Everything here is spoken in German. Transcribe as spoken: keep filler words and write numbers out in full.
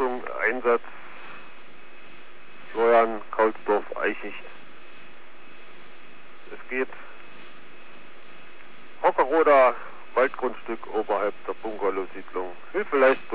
Achtung, Einsatz, Florian, Kaulsdorf, Eichicht. Es geht Hockeroder Waldgrundstück oberhalb der Bungalow-Siedlung. Hilfe leisten.